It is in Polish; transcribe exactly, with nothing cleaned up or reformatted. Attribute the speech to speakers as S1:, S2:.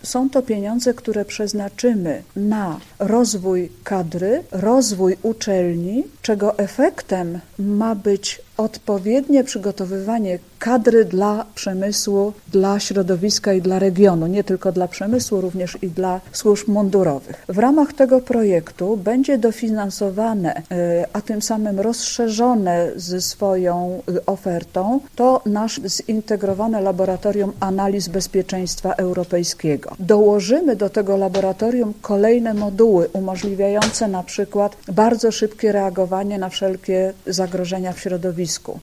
S1: Są to pieniądze, które przeznaczymy na rozwój kadry, rozwój uczelni, czego efektem ma być odpowiednie przygotowywanie kadry dla przemysłu, dla środowiska i dla regionu, nie tylko dla przemysłu, również i dla służb mundurowych. W ramach tego projektu będzie dofinansowane, a tym samym rozszerzone ze swoją ofertą, to nasze zintegrowane laboratorium analiz bezpieczeństwa europejskiego. Dołożymy do tego laboratorium kolejne moduły umożliwiające na przykład bardzo szybkie reagowanie na wszelkie zagrożenia w środowisku.